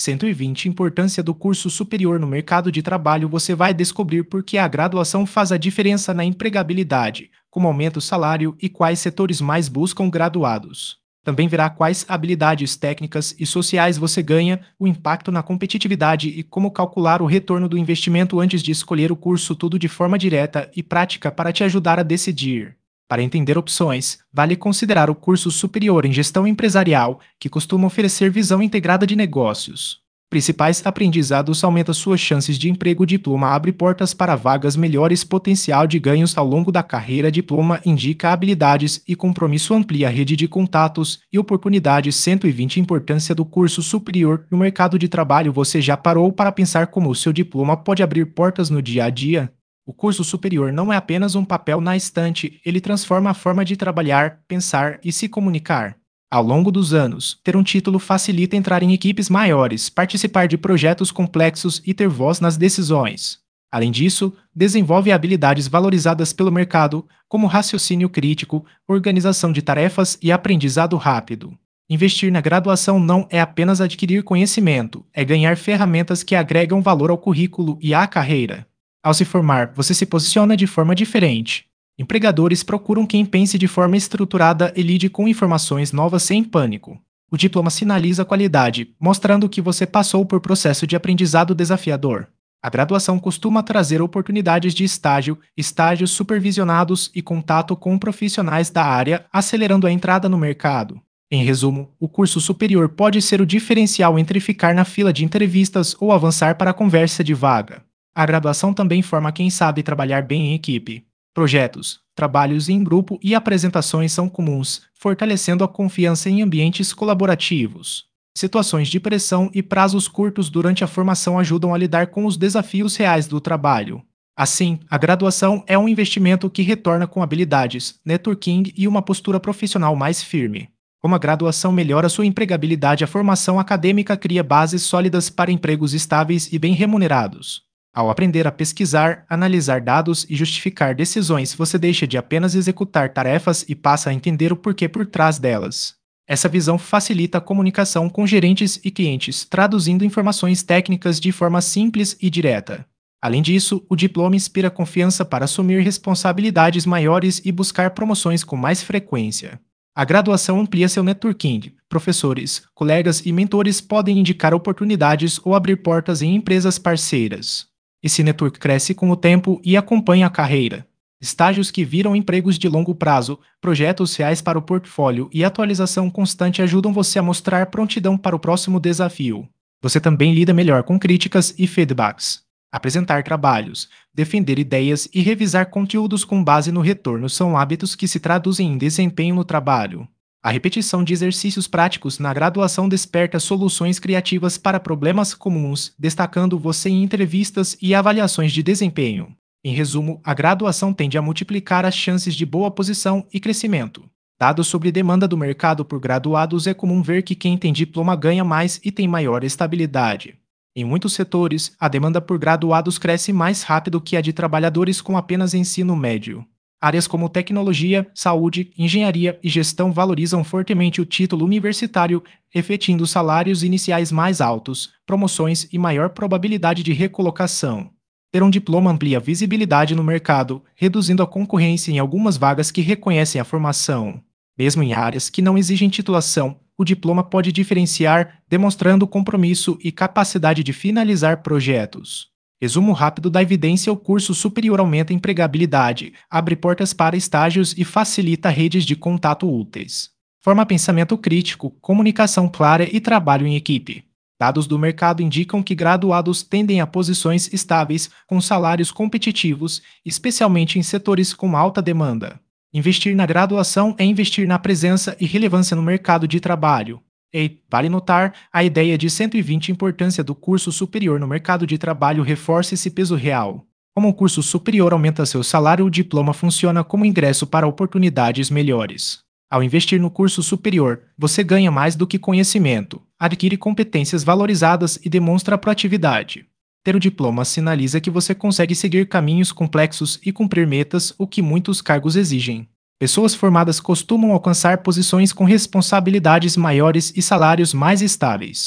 120 Importância do curso superior no mercado de trabalho. Você vai descobrir por que a graduação faz a diferença na empregabilidade, como aumenta o salário e quais setores mais buscam graduados. Também verá quais habilidades técnicas e sociais você ganha, o impacto na competitividade e como calcular o retorno do investimento antes de escolher o curso, tudo de forma direta e prática para te ajudar a decidir. Para entender opções, vale considerar o curso superior em gestão empresarial, que costuma oferecer visão integrada de negócios. Principais aprendizados: aumenta suas chances de emprego. Diploma abre portas para vagas melhores. Potencial de ganhos ao longo da carreira. Diploma indica habilidades e compromisso. Amplia a rede de contatos e oportunidades. 120 Importância do curso superior no mercado de trabalho. Você já parou para pensar como o seu diploma pode abrir portas no dia a dia? O curso superior não é apenas um papel na estante, ele transforma a forma de trabalhar, pensar e se comunicar. Ao longo dos anos, ter um título facilita entrar em equipes maiores, participar de projetos complexos e ter voz nas decisões. Além disso, desenvolve habilidades valorizadas pelo mercado, como raciocínio crítico, organização de tarefas e aprendizado rápido. Investir na graduação não é apenas adquirir conhecimento, é ganhar ferramentas que agregam valor ao currículo e à carreira. Ao se formar, você se posiciona de forma diferente. Empregadores procuram quem pense de forma estruturada e lide com informações novas sem pânico. O diploma sinaliza qualidade, mostrando que você passou por processo de aprendizado desafiador. A graduação costuma trazer oportunidades de estágio, estágios supervisionados e contato com profissionais da área, acelerando a entrada no mercado. Em resumo, o curso superior pode ser o diferencial entre ficar na fila de entrevistas ou avançar para a conversa de vaga. A graduação também forma quem sabe trabalhar bem em equipe. Projetos, trabalhos em grupo e apresentações são comuns, fortalecendo a confiança em ambientes colaborativos. Situações de pressão e prazos curtos durante a formação ajudam a lidar com os desafios reais do trabalho. Assim, a graduação é um investimento que retorna com habilidades, networking e uma postura profissional mais firme. Como a graduação melhora sua empregabilidade, a formação acadêmica cria bases sólidas para empregos estáveis e bem remunerados. Ao aprender a pesquisar, analisar dados e justificar decisões, você deixa de apenas executar tarefas e passa a entender o porquê por trás delas. Essa visão facilita a comunicação com gerentes e clientes, traduzindo informações técnicas de forma simples e direta. Além disso, o diploma inspira confiança para assumir responsabilidades maiores e buscar promoções com mais frequência. A graduação amplia seu networking. Professores, colegas e mentores podem indicar oportunidades ou abrir portas em empresas parceiras. Esse network cresce com o tempo e acompanha a carreira. Estágios que viram empregos de longo prazo, projetos reais para o portfólio e atualização constante ajudam você a mostrar prontidão para o próximo desafio. Você também lida melhor com críticas e feedbacks. Apresentar trabalhos, defender ideias e revisar conteúdos com base no retorno são hábitos que se traduzem em desempenho no trabalho. A repetição de exercícios práticos na graduação desperta soluções criativas para problemas comuns, destacando você em entrevistas e avaliações de desempenho. Em resumo, a graduação tende a multiplicar as chances de boa posição e crescimento. Dados sobre demanda do mercado por graduados: é comum ver que quem tem diploma ganha mais e tem maior estabilidade. Em muitos setores, a demanda por graduados cresce mais rápido que a de trabalhadores com apenas ensino médio. Áreas como tecnologia, saúde, engenharia e gestão valorizam fortemente o título universitário, refletindo salários iniciais mais altos, promoções e maior probabilidade de recolocação. Ter um diploma amplia a visibilidade no mercado, reduzindo a concorrência em algumas vagas que reconhecem a formação. Mesmo em áreas que não exigem titulação, o diploma pode diferenciar, demonstrando compromisso e capacidade de finalizar projetos. Resumo rápido da evidência: o curso superior aumenta a empregabilidade, abre portas para estágios e facilita redes de contato úteis. Forma pensamento crítico, comunicação clara e trabalho em equipe. Dados do mercado indicam que graduados tendem a posições estáveis, com salários competitivos, especialmente em setores com alta demanda. Investir na graduação é investir na presença e relevância no mercado de trabalho. E, vale notar, a ideia de 120 importância do curso superior no mercado de trabalho reforça esse peso real. Como o curso superior aumenta seu salário, o diploma funciona como ingresso para oportunidades melhores. Ao investir no curso superior, você ganha mais do que conhecimento, adquire competências valorizadas e demonstra proatividade. Ter o diploma sinaliza que você consegue seguir caminhos complexos e cumprir metas, o que muitos cargos exigem. Pessoas formadas costumam alcançar posições com responsabilidades maiores e salários mais estáveis.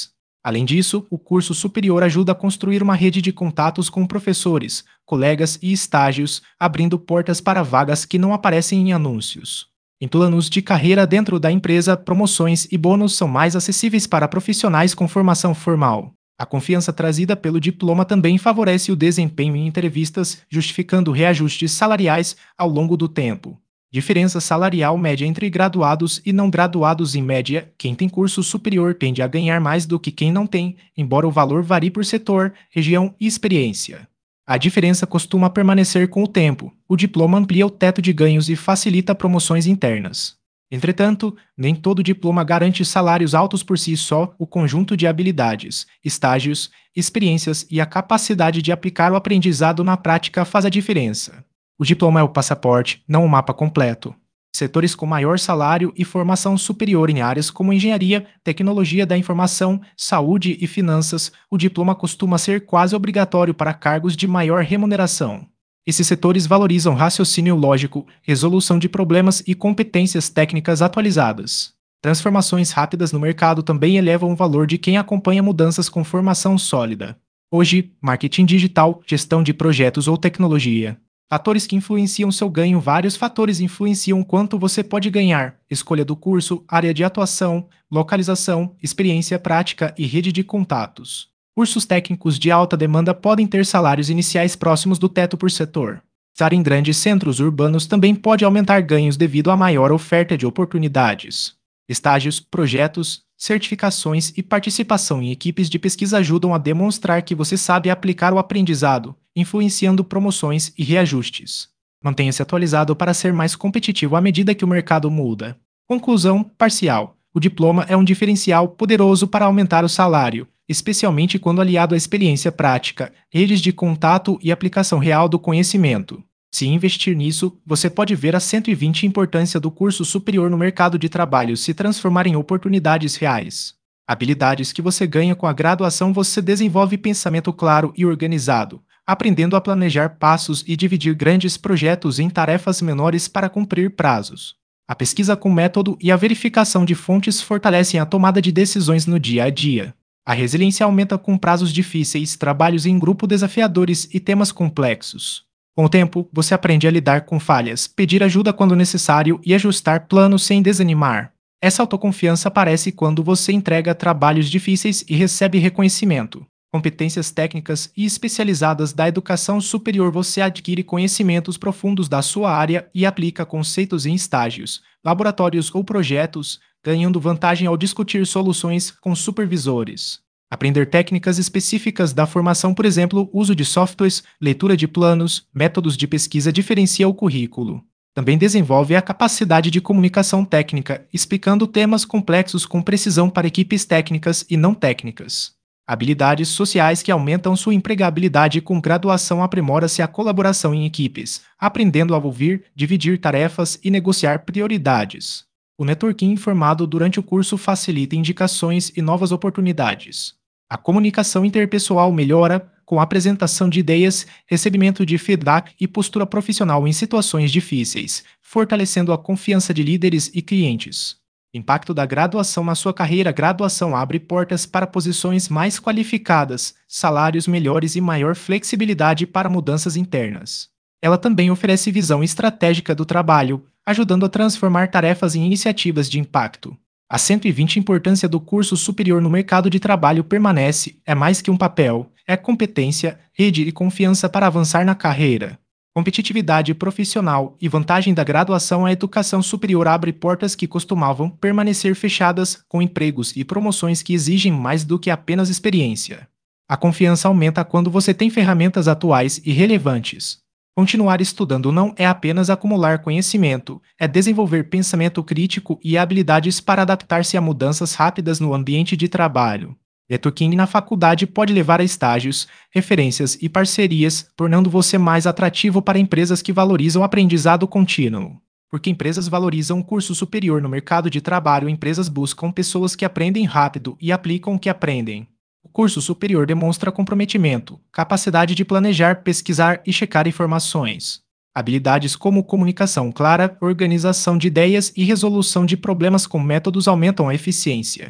Além disso, o curso superior ajuda a construir uma rede de contatos com professores, colegas e estágios, abrindo portas para vagas que não aparecem em anúncios. Em planos de carreira dentro da empresa, promoções e bônus são mais acessíveis para profissionais com formação formal. A confiança trazida pelo diploma também favorece o desempenho em entrevistas, justificando reajustes salariais ao longo do tempo. Diferença salarial média entre graduados e não graduados. Em média, quem tem curso superior tende a ganhar mais do que quem não tem, embora o valor varie por setor, região e experiência. A diferença costuma permanecer com o tempo. O diploma amplia o teto de ganhos e facilita promoções internas. Entretanto, nem todo diploma garante salários altos por si só. O conjunto de habilidades, estágios, experiências e a capacidade de aplicar o aprendizado na prática faz a diferença. O diploma é o passaporte, não o mapa completo. Setores com maior salário e formação superior em áreas como engenharia, tecnologia da informação, saúde e finanças, o diploma costuma ser quase obrigatório para cargos de maior remuneração. Esses setores valorizam raciocínio lógico, resolução de problemas e competências técnicas atualizadas. Transformações rápidas no mercado também elevam o valor de quem acompanha mudanças com formação sólida. Hoje, marketing digital, gestão de projetos ou tecnologia. Fatores que influenciam seu ganho. Vários fatores influenciam quanto você pode ganhar: escolha do curso, área de atuação, localização, experiência prática e rede de contatos. Cursos técnicos de alta demanda podem ter salários iniciais próximos do teto por setor. Estar em grandes centros urbanos também pode aumentar ganhos devido à maior oferta de oportunidades. Estágios, projetos, certificações e participação em equipes de pesquisa ajudam a demonstrar que você sabe aplicar o aprendizado, influenciando promoções e reajustes. Mantenha-se atualizado para ser mais competitivo à medida que o mercado muda. Conclusão parcial: o diploma é um diferencial poderoso para aumentar o salário, especialmente quando aliado à experiência prática, redes de contato e aplicação real do conhecimento. Se investir nisso, você pode ver a 120 importância do curso superior no mercado de trabalho se transformar em oportunidades reais. Habilidades que você ganha com a graduação. Você desenvolve pensamento claro e organizado, aprendendo a planejar passos e dividir grandes projetos em tarefas menores para cumprir prazos. A pesquisa com método e a verificação de fontes fortalecem a tomada de decisões no dia a dia. A resiliência aumenta com prazos difíceis, trabalhos em grupo desafiadores e temas complexos. Com o tempo, você aprende a lidar com falhas, pedir ajuda quando necessário e ajustar planos sem desanimar. Essa autoconfiança aparece quando você entrega trabalhos difíceis e recebe reconhecimento. Competências técnicas e especializadas da educação superior. Você adquire conhecimentos profundos da sua área e aplica conceitos em estágios, laboratórios ou projetos, ganhando vantagem ao discutir soluções com supervisores. Aprender técnicas específicas da formação, por exemplo, uso de softwares, leitura de planos, métodos de pesquisa, diferencia o currículo. Também desenvolve a capacidade de comunicação técnica, explicando temas complexos com precisão para equipes técnicas e não técnicas. Habilidades sociais que aumentam sua empregabilidade. Com graduação aprimora-se a colaboração em equipes, aprendendo a ouvir, dividir tarefas e negociar prioridades. O networking formado durante o curso facilita indicações e novas oportunidades. A comunicação interpessoal melhora com a apresentação de ideias, recebimento de feedback e postura profissional em situações difíceis, fortalecendo a confiança de líderes e clientes. Impacto da graduação na sua carreira. A graduação abre portas para posições mais qualificadas, salários melhores e maior flexibilidade para mudanças internas. Ela também oferece visão estratégica do trabalho, ajudando a transformar tarefas em iniciativas de impacto. A 120 importância do curso superior no mercado de trabalho permanece. É mais que um papel, é competência, rede e confiança para avançar na carreira. Competitividade profissional e vantagem da graduação. A educação superior abre portas que costumavam permanecer fechadas, com empregos e promoções que exigem mais do que apenas experiência. A confiança aumenta quando você tem ferramentas atuais e relevantes. Continuar estudando não é apenas acumular conhecimento, é desenvolver pensamento crítico e habilidades para adaptar-se a mudanças rápidas no ambiente de trabalho. Networking na faculdade pode levar a estágios, referências e parcerias, tornando você mais atrativo para empresas que valorizam o aprendizado contínuo. Porque empresas valorizam o curso superior no mercado de trabalho. Empresas buscam pessoas que aprendem rápido e aplicam o que aprendem. O curso superior demonstra comprometimento, capacidade de planejar, pesquisar e checar informações. Habilidades como comunicação clara, organização de ideias e resolução de problemas com métodos aumentam a eficiência.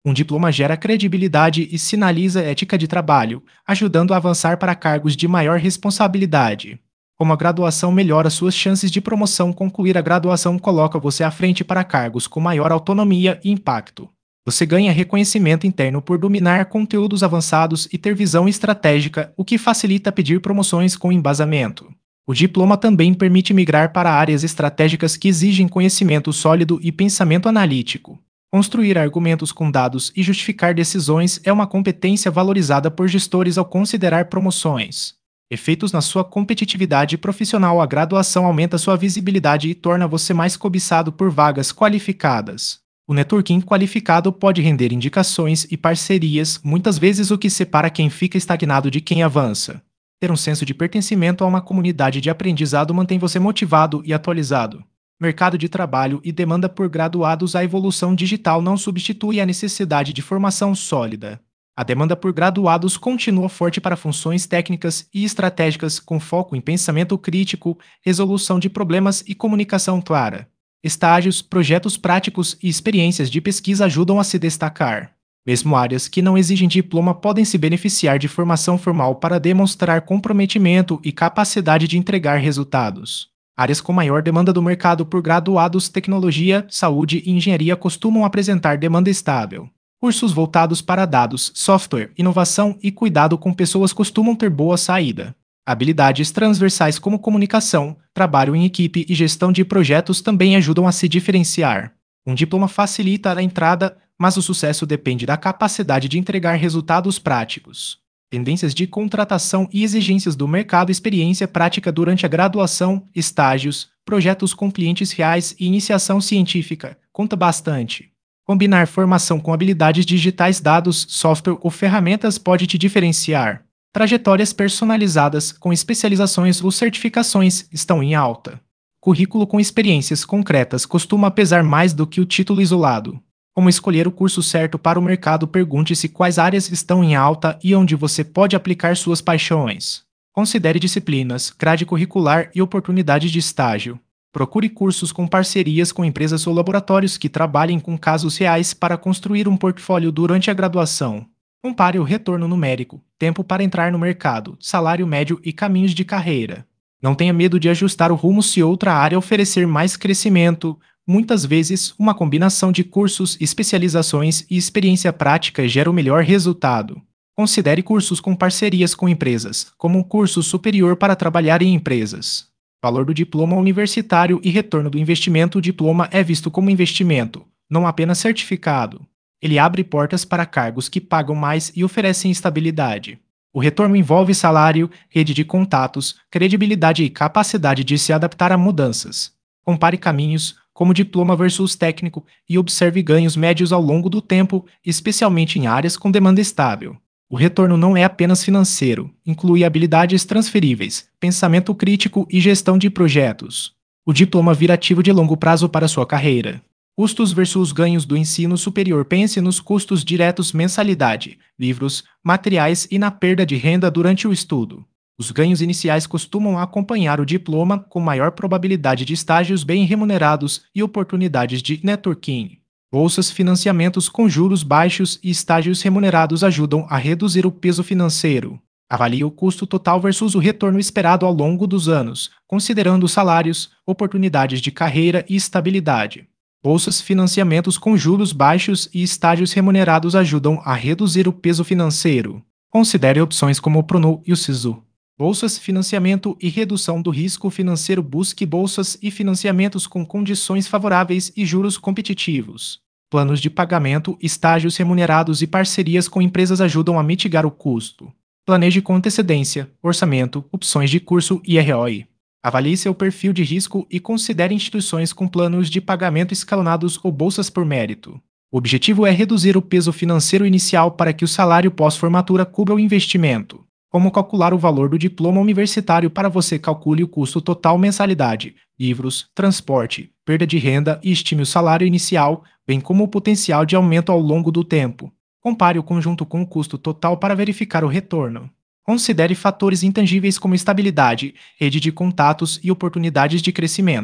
Um diploma gera credibilidade e sinaliza ética de trabalho, ajudando a avançar para cargos de maior responsabilidade. Como a graduação melhora suas chances de promoção, concluir a graduação coloca você à frente para cargos com maior autonomia e impacto. Você ganha reconhecimento interno por dominar conteúdos avançados e ter visão estratégica, o que facilita pedir promoções com embasamento. O diploma também permite migrar para áreas estratégicas que exigem conhecimento sólido e pensamento analítico. Construir argumentos com dados e justificar decisões é uma competência valorizada por gestores ao considerar promoções. Efeitos na sua competitividade profissional. A graduação aumenta sua visibilidade e torna você mais cobiçado por vagas qualificadas. O networking qualificado pode render indicações e parcerias, muitas vezes o que separa quem fica estagnado de quem avança. Ter um senso de pertencimento a uma comunidade de aprendizado mantém você motivado e atualizado. Mercado de trabalho e demanda por graduados. A evolução digital não substitui a necessidade de formação sólida. A demanda por graduados continua forte para funções técnicas e estratégicas com foco em pensamento crítico, resolução de problemas e comunicação clara. Estágios, projetos práticos e experiências de pesquisa ajudam a se destacar. Mesmo áreas que não exigem diploma podem se beneficiar de formação formal para demonstrar comprometimento e capacidade de entregar resultados. Áreas com maior demanda do mercado por graduados. Tecnologia, saúde e engenharia costumam apresentar demanda estável. Cursos voltados para dados, software, inovação e cuidado com pessoas costumam ter boa saída. Habilidades transversais como comunicação, trabalho em equipe e gestão de projetos também ajudam a se diferenciar. Um diploma facilita a entrada, mas o sucesso depende da capacidade de entregar resultados práticos. Tendências de contratação e exigências do mercado. Experiência prática durante a graduação, estágios, projetos com clientes reais e iniciação científica conta bastante. Combinar formação com habilidades digitais, dados, software ou ferramentas pode te diferenciar. Trajetórias personalizadas com especializações ou certificações estão em alta. Currículo com experiências concretas costuma pesar mais do que o título isolado. Como escolher o curso certo para o mercado? Pergunte-se quais áreas estão em alta e onde você pode aplicar suas paixões. Considere disciplinas, grade curricular e oportunidades de estágio. Procure cursos com parcerias com empresas ou laboratórios que trabalhem com casos reais para construir um portfólio durante a graduação. Compare o retorno numérico, tempo para entrar no mercado, salário médio e caminhos de carreira. Não tenha medo de ajustar o rumo se outra área oferecer mais crescimento. Muitas vezes, uma combinação de cursos, especializações e experiência prática gera o melhor resultado. Considere cursos com parcerias com empresas, como um curso superior para trabalhar em empresas. Valor do diploma universitário e retorno do investimento. O diploma é visto como investimento, não apenas certificado. Ele abre portas para cargos que pagam mais e oferecem estabilidade. O retorno envolve salário, rede de contatos, credibilidade e capacidade de se adaptar a mudanças. Compare caminhos, como diploma versus técnico, e observe ganhos médios ao longo do tempo, especialmente em áreas com demanda estável. O retorno não é apenas financeiro, inclui habilidades transferíveis, pensamento crítico e gestão de projetos. O diploma vira ativo de longo prazo para sua carreira. Custos versus ganhos do ensino superior. Pense nos custos diretos: mensalidade, livros, materiais e na perda de renda durante o estudo. Os ganhos iniciais costumam acompanhar o diploma, com maior probabilidade de estágios bem remunerados e oportunidades de networking. Bolsas, financiamentos com juros baixos e estágios remunerados ajudam a reduzir o peso financeiro. Avalie o custo total versus o retorno esperado ao longo dos anos, considerando salários, oportunidades de carreira e estabilidade. Bolsas, financiamentos com juros baixos e estágios remunerados ajudam a reduzir o peso financeiro. Considere opções como o Pronu e o Sisu. Bolsas, financiamento e redução do risco financeiro. Busque bolsas e financiamentos com condições favoráveis e juros competitivos. Planos de pagamento, estágios remunerados e parcerias com empresas ajudam a mitigar o custo. Planeje com antecedência, orçamento, opções de curso e ROI. Avalie seu perfil de risco e considere instituições com planos de pagamento escalonados ou bolsas por mérito. O objetivo é reduzir o peso financeiro inicial para que o salário pós-formatura cubra o investimento. Como calcular o valor do diploma universitário? Para você, calcule o custo total: mensalidade, livros, transporte, perda de renda e estime o salário inicial, bem como o potencial de aumento ao longo do tempo. Compare o conjunto com o custo total para verificar o retorno. Considere fatores intangíveis como estabilidade, rede de contatos e oportunidades de crescimento.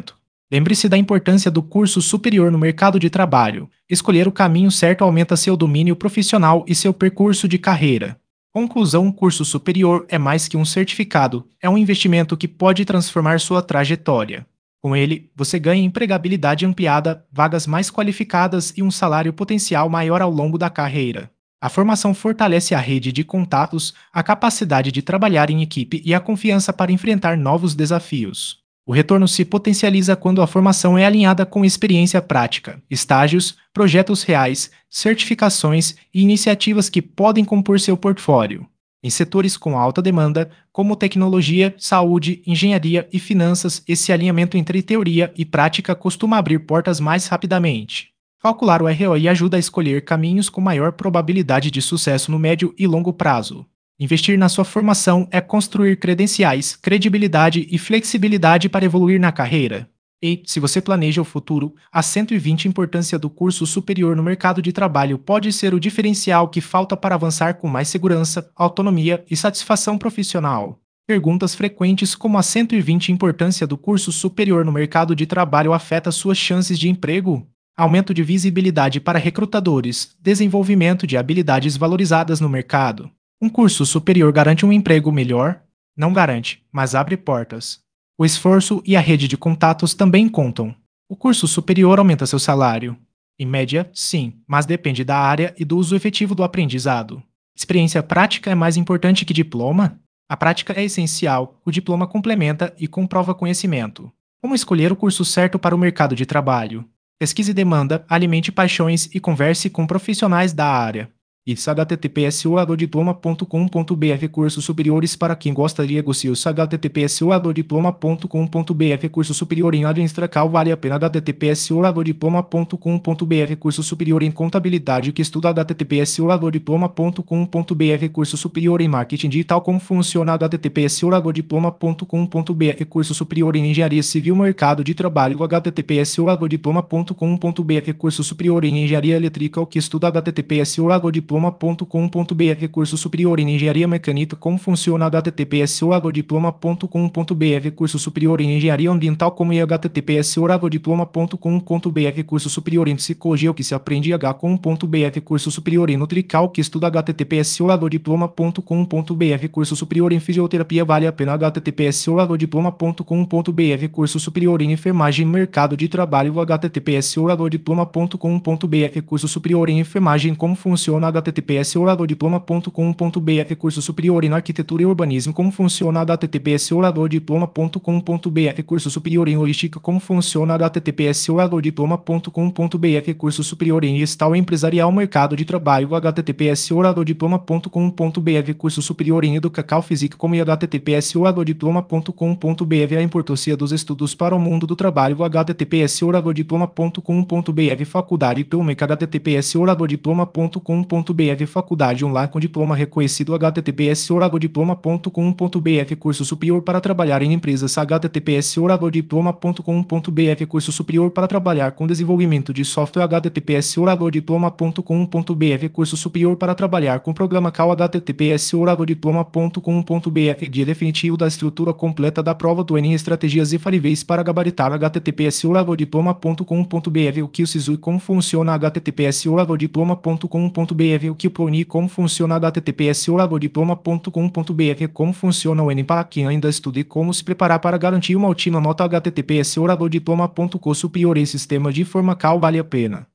Lembre-se da importância do curso superior no mercado de trabalho. Escolher o caminho certo aumenta seu domínio profissional e seu percurso de carreira. Conclusão: um curso superior é mais que um certificado, é um investimento que pode transformar sua trajetória. Com ele, você ganha empregabilidade ampliada, vagas mais qualificadas e um salário potencial maior ao longo da carreira. A formação fortalece a rede de contatos, a capacidade de trabalhar em equipe e a confiança para enfrentar novos desafios. O retorno se potencializa quando a formação é alinhada com experiência prática, estágios, projetos reais, certificações e iniciativas que podem compor seu portfólio. Em setores com alta demanda, como tecnologia, saúde, engenharia e finanças, esse alinhamento entre teoria e prática costuma abrir portas mais rapidamente. Calcular o ROI ajuda a escolher caminhos com maior probabilidade de sucesso no médio e longo prazo. Investir na sua formação é construir credenciais, credibilidade e flexibilidade para evoluir na carreira. E, se você planeja o futuro, a 120 importância do curso superior no mercado de trabalho pode ser o diferencial que falta para avançar com mais segurança, autonomia e satisfação profissional. Perguntas frequentes como a 120 importância do curso superior no mercado de trabalho afeta suas chances de emprego? Aumento de visibilidade para recrutadores, desenvolvimento de habilidades valorizadas no mercado. Um curso superior garante um emprego melhor? Não garante, mas abre portas. O esforço e a rede de contatos também contam. O curso superior aumenta seu salário. Em média, sim, mas depende da área e do uso efetivo do aprendizado. Experiência prática é mais importante que diploma? A prática é essencial, o diploma complementa e comprova conhecimento. Como escolher o curso certo para o mercado de trabalho? Pesquise demanda, alimente paixões e converse com profissionais da área. Isso https://diploma.com.br Cursos superiores para quem gostaria de cursos https://diploma.com.br Curso superior em administração vale a pena https://diploma.com.br Curso superior em contabilidade que estuda https://diploma.com.br Curso superior em marketing digital como funciona https://diploma.com.br Curso superior em engenharia civil mercado de trabalho https://diploma.com.br Curso superior em engenharia elétrica o que estuda https://diploma.com.br Curso superior em engenharia mecânica como funciona https://diploma.com.br Curso superior em engenharia ambiental como https://diploma.com.br Curso superior em psicologia o que se aprende h.com.br Curso superior em nutrical que estuda https://diploma.com.br Curso superior em fisioterapia vale a pena https://diploma.com.br Curso superior em enfermagem mercado de trabalho https://diploma.com.br Curso superior em enfermagem como funciona https://diploma.com.br Curso superior em arquitetura e urbanismo como funciona https://diploma.com.br Curso superior em logística como funciona https://diploma.com.br Curso superior em gestão empresarial mercado de trabalho https://diploma.com.br Curso superior em educação física como https://diploma.com.br A importância dos estudos para o mundo do trabalho https://diploma.com.br Faculdade Pública https://diploma.com.br Faculdade online com diploma reconhecido https://diploma.com.br Curso superior para trabalhar em empresas https://diploma.com.br Curso superior para trabalhar com desenvolvimento de software https://diploma.com.br Curso superior para trabalhar com programa CAL https://diploma.com.br Dia definitivo da estrutura completa da prova do Enem estratégias infalíveis para gabaritar https://diploma.com.br O que o SISU e como funciona https://diploma.com.br O que o PROUNI como funciona https://diploma.com.br Como funciona o Enem para quem ainda estuda e como se preparar para garantir uma última nota https://diploma.com Superior em sistema de formacal vale a pena.